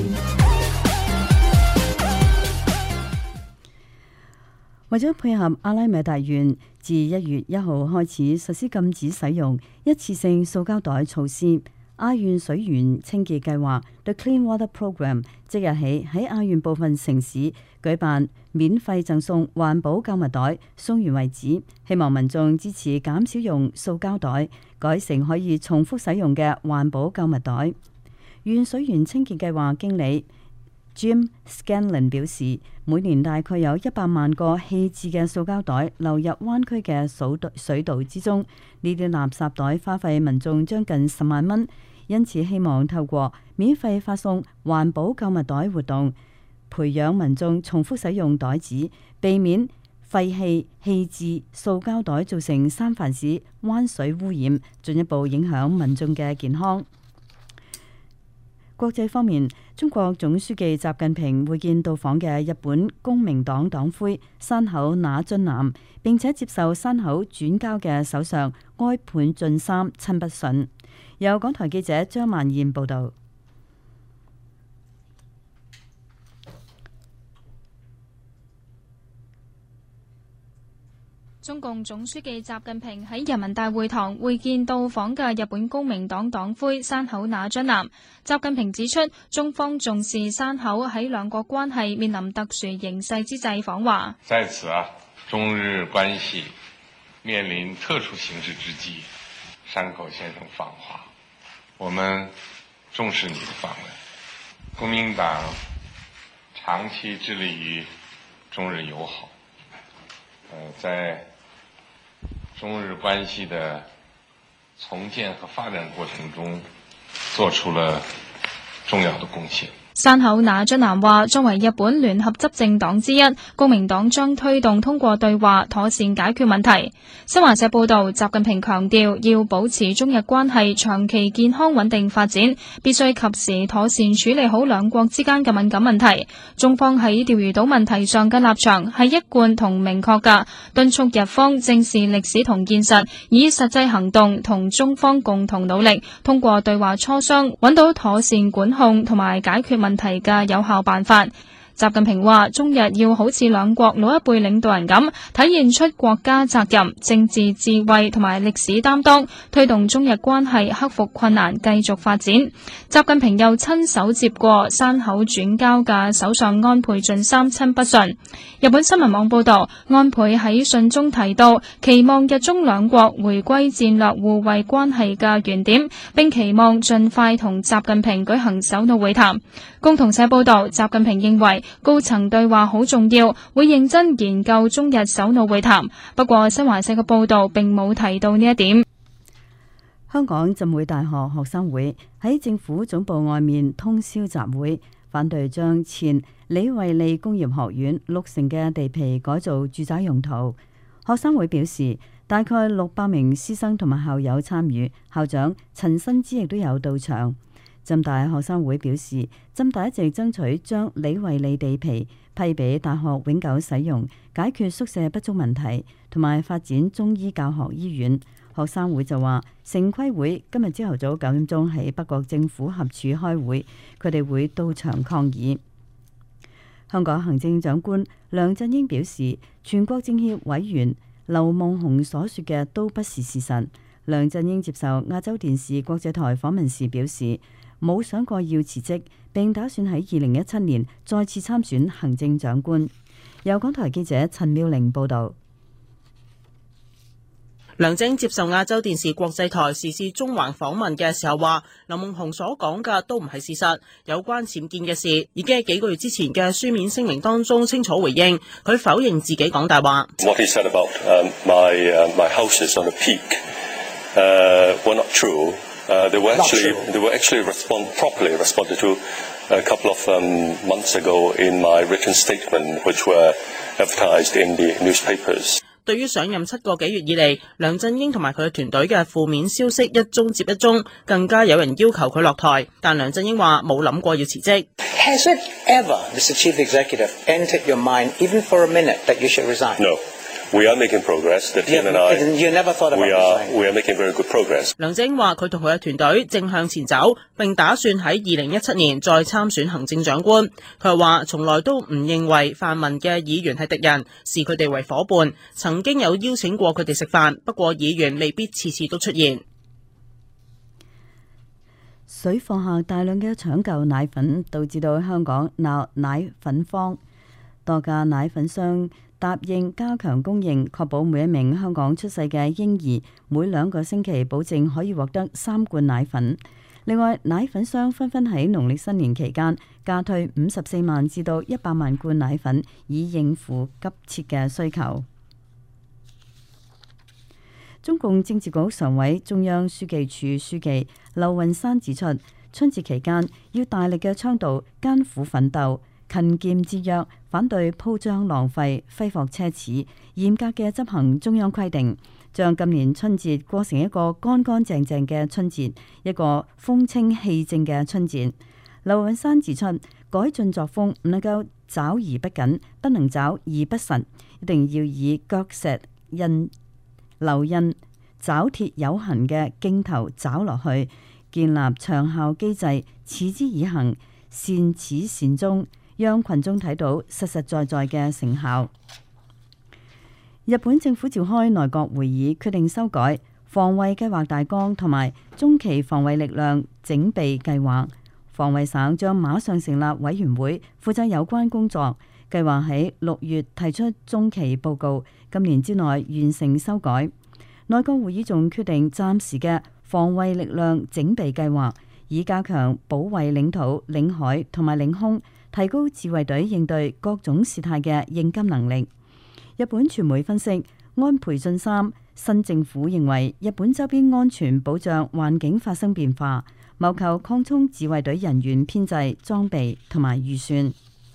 為咗配合阿拉米達縣自一月一號開始實施禁止使用一次性塑膠袋措施，亞縣水源清潔計劃 The Clean Water Program 即日起喺亞縣部分城市舉辦免費贈送環保購物袋，送完為止。希望民眾支持減少用塑膠袋，改成可以重複使用嘅環保購物袋。縣水源清潔計劃經理 Jim Scanlon 表示，每年大概有一百萬個棄置嘅塑膠袋流入灣區嘅水道之中，呢啲垃圾袋花費民眾將近十萬蚊，因此希望透過免費發送環保購物袋活動，培養民眾重複使用袋子，避免廢棄棄置塑膠袋造成三藩市灣水污染，進一步影響民眾嘅健康。 國際方面，中國總書記習近平會見到訪嘅日本公明黨黨魁山口那津男，並且接受山口轉交嘅首相安倍晉三親筆信。由港台記者張萬燕報道。 中共總書記習近平喺人民大會堂會見到訪嘅日本公明黨黨魁山口那津男。習近平指出，中方重視山口喺兩國關係面臨特殊形勢之際訪華。 在此啊，中日關係面臨特殊形勢之際，山口先生訪華，我們重視你的訪問。公明黨長期致力於中日友好，呃，在中日關係的重建和發展過程中，做出了重要的貢獻。 山口那津男話，作為日本聯合執政黨之一，公明黨將推動通過對話妥善解決問題。新華社報道，習近平強調要保持中日關係長期健康穩定發展，必須及時妥善處理好兩國之間嘅敏感問題。中方喺釣魚島問題上嘅立場係一貫同明確嘅，敦促日方正視歷史同現實，以實際行動同中方共同努力，通過對話磋商揾到妥善管控同埋解決問題嘅有效辦法。習近平話，中日要好似兩國老一輩領導人咁，體現出國家責任、政治智慧同埋歷史擔當，推動中日關係克服困難，繼續發展。習近平又親手接過山口轉交嘅首相安倍晉三親筆信。日本新聞網報道，安倍喺信中提到，期望日中兩國回歸戰略互惠關係嘅原點，並期望盡快同習近平舉行首腦會談。共同社報道，習近平認為高層對話好重要，會認真研究中日首腦會談。不過新華社嘅報道並冇提到呢一點。 香港浸會大學學生會喺政府總部外面通宵集會，反對將前李惠利工業學院六成嘅地皮改造住宅用途。學生會表示，大概六百名師生同埋校友參與，校長陳新之亦都有到場。浸大學生會表示，浸大一直爭取將李惠利地皮批俾大學永久使用，解決宿舍不足問題，同埋發展中醫教學醫院。學生會就話，城規會今日朝頭早九點鐘喺北角政府合署開會，佢哋會到場抗議。香港行政長官梁振英表示，全國政協委員劉夢熊所說嘅都不是事實。梁振英接受亞洲電視國際台訪問時表示，冇想過要辭職，並打算喺二零一七年再次參選行政長官。由港台記者陳妙玲報道。 梁振英接受亞洲電視國際台時事中環訪問嘅時候話，劉夢熊所講嘅都唔係事實，有關僭建嘅事已經喺幾個月之前嘅書面聲明當中清楚回應，佢否認自己講大話。 What he said about um, my uh, my houses on the peak uh, were not true. Uh, they were actually they were actually respond properly responded to a couple of um, months ago in my written statement, which were advertised in the newspapers. 對於上任七個幾月以嚟，梁振英同埋佢嘅團隊嘅負面消息一宗接一宗，更加有人要求佢落台，但梁振英話冇諗過要辭職。 Has it ever, Mister Chief Executive, entered your mind, even for a minute, that you should resign? No. We are making progress. The team and I, you never thought about we are resigning. we are making very good progress. 梁振英話佢同佢嘅團隊正向前走，並打算喺二零一七年再參選行政長官。佢話從來都唔認為泛民嘅議員係敵人，視佢哋為伙伴。曾經有邀請過佢哋食飯，不過議員未必次次都出現。 水貨客大量嘅搶購奶粉，導致到香港鬧奶粉荒，多家奶粉商答應加強供應，確保每一名香港出世嘅嬰兒每兩個星期保證可以獲得三罐奶粉。另外，奶粉商紛紛喺農曆新年期間加推五十四萬至到一百萬罐奶粉，以應付急切嘅需求。中共政治局常委、中央書記處書記劉雲山指出，春節期間要大力嘅倡導艱苦奮鬥、勤儉節約，反對鋪張浪費、揮霍奢侈，嚴格嘅執行中央規定，將今年春節過成一個乾乾淨淨嘅春節，一個風清氣正嘅春節。 劉允山指出，改進作風唔能夠抓而不緊，不能抓而不實，一定要以腳石印、留印、抓鐵有痕嘅勁頭抓落去，建立長效機制，持之以恆，善始善終，讓群眾睇到實實在在嘅成效。日本政府召開內閣會議，決定修改防衛計劃大綱同埋中期防衛力量整備計劃。防衛省將馬上成立委員會負責有關工作，計劃喺六月提出中期報告，今年之內完成修改。內閣會議仲決定暫時嘅防衛力量整備計劃，以加強保衛領土、領海同埋領空，提高自衛隊應對各種事態嘅應急能力。日本傳媒分析，安倍晉三新政府認為日本周邊安全保障環境發生變化，謀求擴充自衛隊人員編制、裝備同埋預算。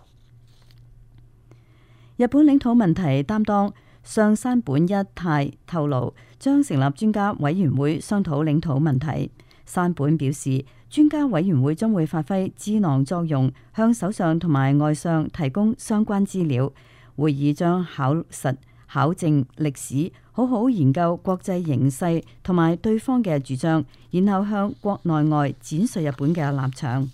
日本領土問題擔當上山本一太透露，將成立專家委員會商討領土問題。山本表示，專家委員會將會發揮智囊作用，向首相同埋外相提供相關資料。會議將考實考證歷史，好好研究國際形勢同埋對方嘅主張，然後向國內外展述日本嘅立場。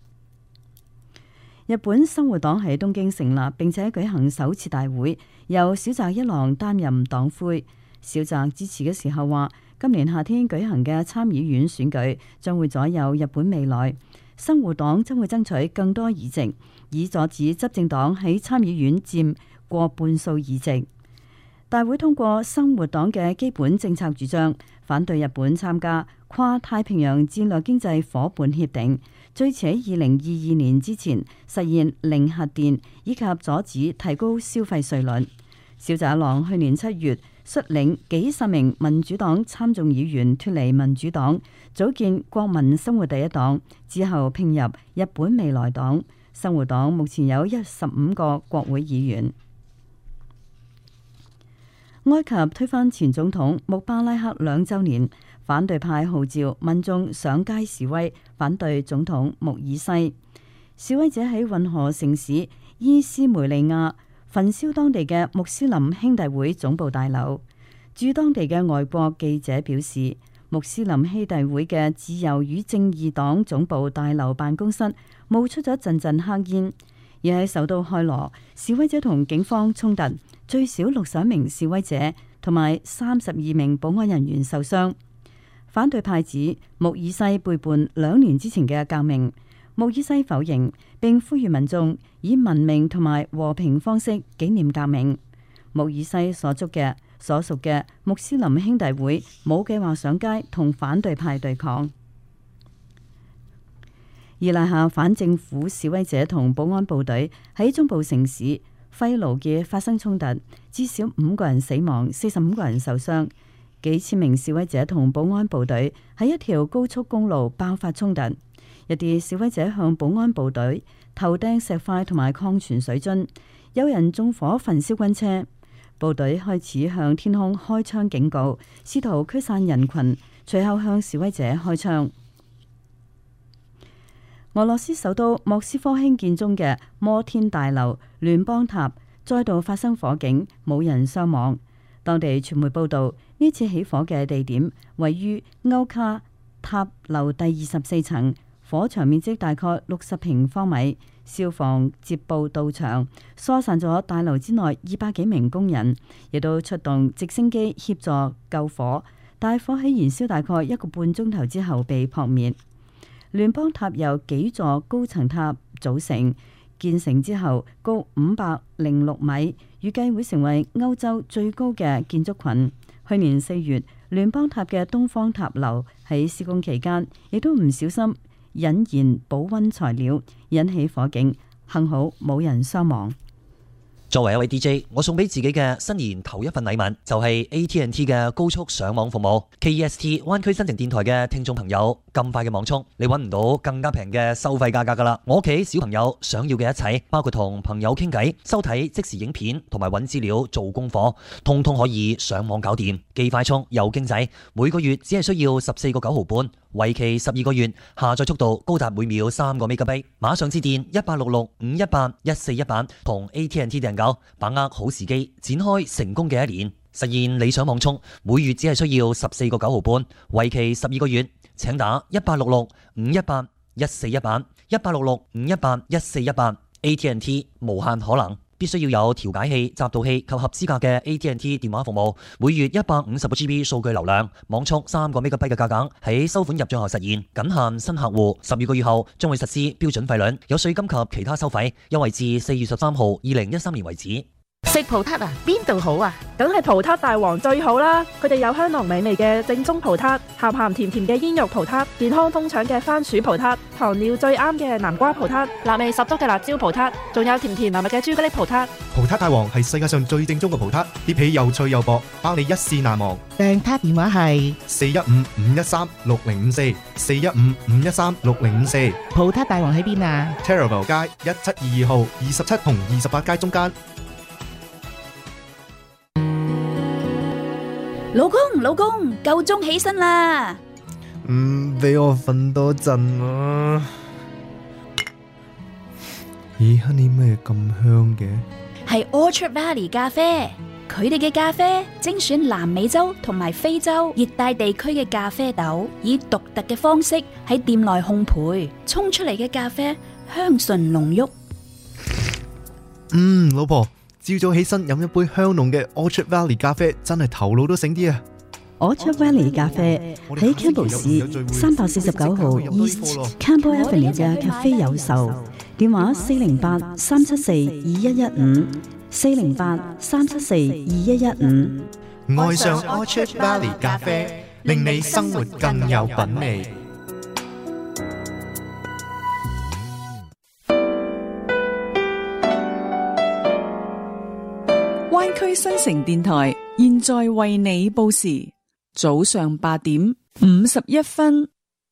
日本生活黨喺東京成立，並且舉行首次大會，由小澤一郎擔任黨魁。小澤支持嘅時候話，今年夏天舉行嘅參議院選舉將會左右日本未來，生活黨將會爭取更多議席，以阻止執政黨喺參議院佔過半數議席。大會通過生活黨嘅基本政策主張，反對日本參加跨太平洋戰略經濟夥伴協定，最遲喺二零二二年之前實現零核電，以及阻止提高消費稅率。小澤一郎去年七月率領幾十名民主黨參眾議員脫離民主黨，組建國民生活第一黨，之後併入日本未來黨。生活黨目前有一十五個國會議員。埃及推翻前總統穆巴拉克兩週年，反對派號召民眾上街示威，反對總統穆爾西。示威者喺運河城市伊斯梅利亞焚燒當地嘅穆斯林兄弟會總部大樓。駐當地嘅外國記者表示，穆斯林兄弟會嘅自由與正義黨總部大樓辦公室冒出咗陣陣黑煙。而喺首都開羅，示威者同警方衝突，最少六十一名示威者同埋三十二名保安人員受傷。反對派指穆爾西背叛兩年之前嘅革命，穆爾西否認，並呼籲民眾以文明同埋和平方式紀念革命。穆爾西所屬嘅所屬嘅穆斯林兄弟會冇計劃上街同反對派對抗。伊拉克反政府示威者同保安部隊喺中部城市費盧嘅發生衝突，至少五個人死亡，四十五個人受傷。幾千名示威者同保安部隊喺一條高速公路爆發衝突，一啲示威者向保安部隊投擲石塊同埋礦泉水樽，有人縱火焚燒軍車。部隊開始向天空開槍警告，試圖驅散人群，隨後向示威者開槍。俄羅斯首都莫斯科興建中嘅摩天大樓聯邦塔再度發生火警，冇人傷亡。當地傳媒報道，呢次起火嘅地點位於歐卡塔樓第二十四層，火場面積大概六十平方米。消防接報到場，疏散咗大樓之內二百幾名工人，亦都出動直升機協助救火。大火喺燃燒大概一個半鐘頭之後被撲滅。聯邦塔由幾座高層塔組成，建成之後高五百零六米，預計會成為歐洲最高嘅建築群。去年四月，聯邦塔嘅東方塔樓喺施工期間，亦都唔小心引燃保溫材料，引起火警，幸好冇人傷亡。 作為一位 D J， 我送俾自己嘅新年頭一份禮物就係 A T and T 嘅高速上網服務。K E S T 灣區新城電台嘅聽眾朋友，咁快嘅網速，你揾唔到更加平嘅收費價格噶啦！我屋企小朋友想要嘅一切，包括同朋友傾偈、收睇即時影片同埋揾資料、做功課，通通可以上網搞掂，既快速又經濟。每個月只係需要十四個九毫半， 為期十二個月，下載速度高達每秒三個 Megabyte。馬上致電一八六六五一八一四一八同 A T and T 訂購，把握好時機，展開成功嘅一年，實現理想網速。每月只係需要十四個九毫半，為期十二個月。請打一八六六五一八一四一八一八六六五一八一四一八。A T and T 無限可能。必須要有調解器、集導器及合資格嘅 A T and T 電話服務，每月一百五十個 G B 數據流量，網速三個 Megabyte 嘅價格喺收款入帳後實現，僅限新客戶。十二個月後將會實施標準費率，有稅金及其他收費，優惠至四月十三號二零一三年為止。 食葡撻啊，邊度好啊？ 梗係葡撻大王最好啦！佢哋有香濃美味嘅正宗葡撻，鹹鹹甜甜嘅煙肉葡撻，健康豐腸嘅番薯葡撻，糖尿最啱嘅南瓜葡撻，辣味十足嘅辣椒葡撻，仲有甜甜蜜蜜嘅朱古力葡撻。 葡撻大王係世界上最正宗嘅葡撻，啲皮又脆又薄，包你一試難忘。 訂撻電話係四一五五一三六零五四，四一五五一三六零五四。 葡撻大王喺邊啊 ？Terravel 街一七二二號，二十七同二十八街中間。 老公，老公，夠鐘起身啦！ 唔俾我瞓多陣啊！咦，Honey咩咁香嘅？ 係 Orchard Valley 咖啡，佢哋嘅咖啡精選南美洲同埋非洲熱帶地區嘅咖啡豆，以獨特嘅方式喺店內烘焙，沖出嚟嘅咖啡香醇濃郁。 嗯，老婆。朝早起身飲一杯香濃嘅 Orchard Valley 咖啡，真係頭腦都醒啲啊！ Orchard Valley 咖啡喺 Campbell 市三百四十九號 East Campbell Avenue 嘅咖啡有售，電話四零八三七四二一一五，四零八三七四二一一五。 愛上 Orchard Valley 咖啡，令你生活更有品味。 灣區新城電台現在為你報時，早上八點五十一分。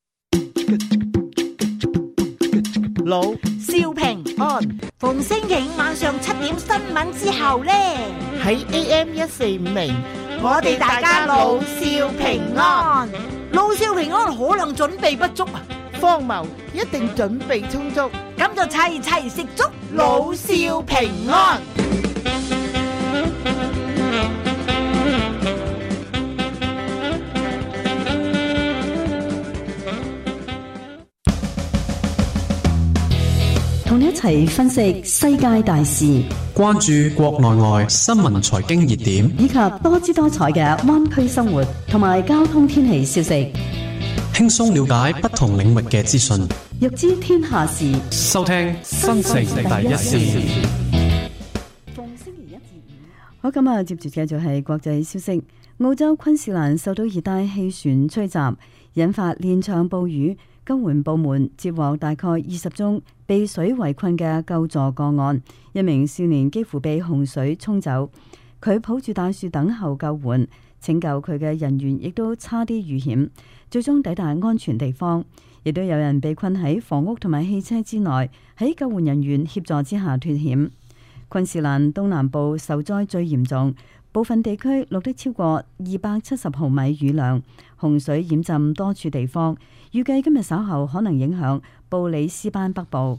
老少平安，逢星期五晚上七點新聞之後呢，喺 A M 一四五零，我哋大家老少平安。老少平安可能準備不足啊，荒謬，一定準備充足，咁就齊齊食粥，老少平安。 同你一齊分析世界大事， 關注國內外新聞財經熱點， 以及多姿多彩嘅灣區生活同埋交通天氣消息， 輕鬆了解不同領域嘅資訊， 欲知天下事， 收聽新城第一線。 好，咁啊，接住嘅就係國際消息。澳洲昆士蘭受到熱帶氣旋吹襲，引發連場暴雨。救援部門接獲大概二十宗被水圍困嘅救助個案，一名少年幾乎被洪水沖走，佢抱住大樹等候救援，拯救佢嘅人員亦都差啲遇險，最終抵達安全地方。亦都有人被困喺房屋同埋汽車之內，喺救援人員協助之下脫險。昆士蘭東南部受災最嚴重，部分地區錄得超過二百七十毫米雨量，洪水淹浸多處地方。預計今日稍後可能影響布里斯班北部。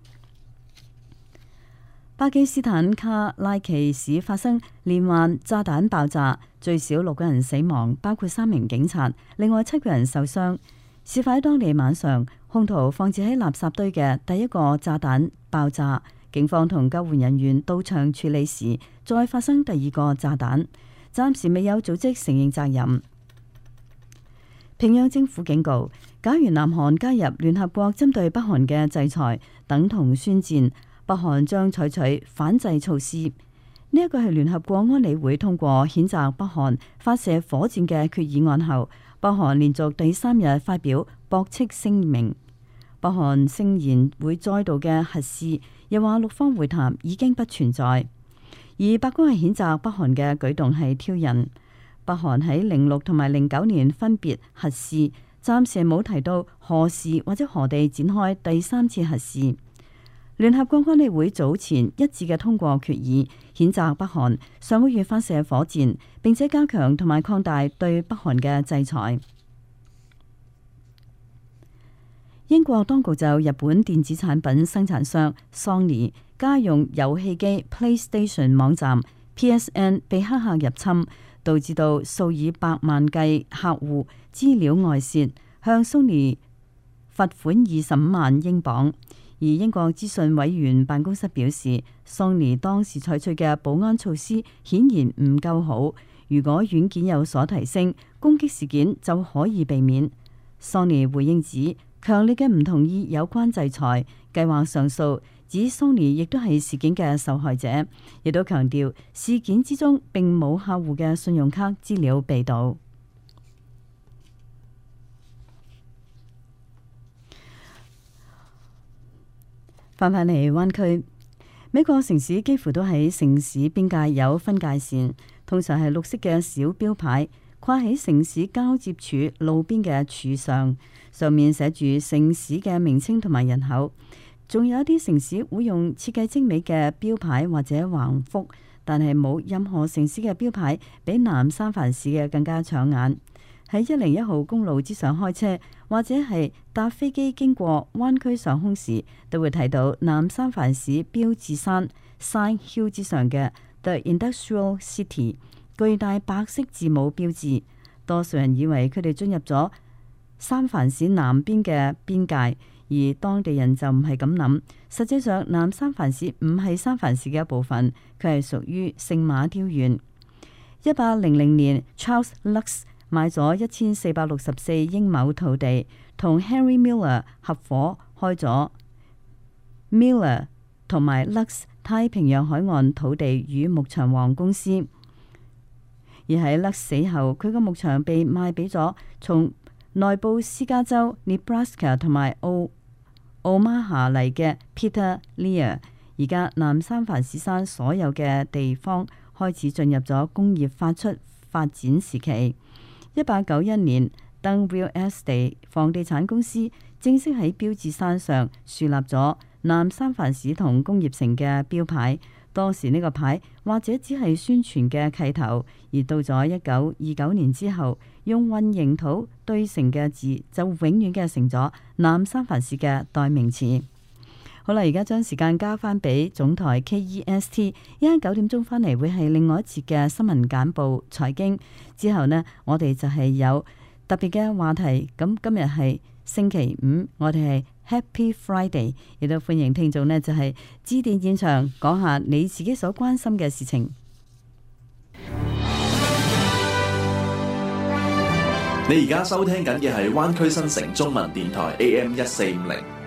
巴基斯坦卡拉奇市發生連環炸彈爆炸，最少六個人死亡，包括三名警察，另外七個人受傷。事發喺當地晚上，兇徒放置喺垃圾堆嘅第一個炸彈爆炸，警方同救援人員到場處理時，再發生第二個炸彈，暫時未有組織承認責任。平壤政府警告，假如南韓加入聯合國針對北韓嘅制裁，等同宣戰，北韓將採取反制措施。呢一個係聯合國安理會通過譴責北韓發射火箭嘅決議案後，北韓連續第三日發表駁斥聲明。北韓聲言會再度嘅核試，又話六方會談已經不存在。而白宮係譴責北韓嘅舉動係挑釁。北韓喺零六同埋零九年分別核試，暫時冇提到何時或者何地展開第三次核試。聯合國安理會早前一致嘅通過決議，譴責北韓上個月發射火箭，並且加強同埋擴大對北韓嘅制裁。 英國當局就日本電子產品生產商 Sony 家用遊戲機 PlayStation 網站 P S N 被黑客入侵，導致到數以百萬計客戶資料外泄，向 Sony 罰款二十五萬英鎊。而英國資訊委員辦公室表示 ，Sony 當時採取嘅保安措施顯然唔夠好。如果軟件有所提升，攻擊事件就可以避免。Sony 回應指，強烈嘅唔同意有關制裁，計劃上訴，指 Sony 亦都係事件嘅受害者，亦都強調事件之中並冇客戶嘅信用卡資料被盜。翻返嚟灣區，美國城市幾乎都喺城市邊界有分界線，通常係綠色嘅小標牌掛喺城市交接處路邊嘅柱上，上面寫住城市嘅名稱同埋人口。仲有一啲城市會用設計精美嘅標牌或者橫幅，但係冇任何城市嘅標牌比南三藩市嘅更加搶眼。喺一零一號公路之上開車，或者係搭飛機經過灣區上空時，都會睇到南三藩市標誌山 Sign Hill 之上嘅 The Industrial City 巨大白色字母標誌。多數人以為佢哋進入咗三藩市南邊嘅邊界，而當地人就唔係咁諗。實際上，南三藩市唔係三藩市嘅一部分，佢係屬於聖馬刁縣。一八零零年 ，Charles Lux買咗一千四百六十四英畝土地，同 Henry Miller 合夥開咗 Miller 同埋 Lux 太平洋海岸土地與牧場王公司。而喺 Lux 死後，佢個牧場被賣俾咗從內布斯加州 Nebraska 同埋奧奧馬哈嚟嘅 Peter Lear。而家南三藩市山所有嘅地方開始進入咗工業發出發展時期。一八九一年，登 Real Estate 房地產公司正式喺標誌山上樹立咗南三藩市同工業城嘅標牌。當時呢個牌或者只係宣傳嘅契頭，而到咗一九二九年之後，用混凝土堆成嘅字就永遠嘅成咗南三藩市嘅代名詞。好啦，而家將時間交翻俾總台 K E S T， 一陣九點鐘翻嚟會係另外一節嘅新聞簡報財經。之後呢，我哋就係有特別嘅話題。咁今日係星期五，我哋係 Happy Friday， 亦都歡迎聽眾呢就係致電現場講下你自己所關心嘅事情。 你而家收聽緊嘅係灣區新城中文電台 A M 一四五零。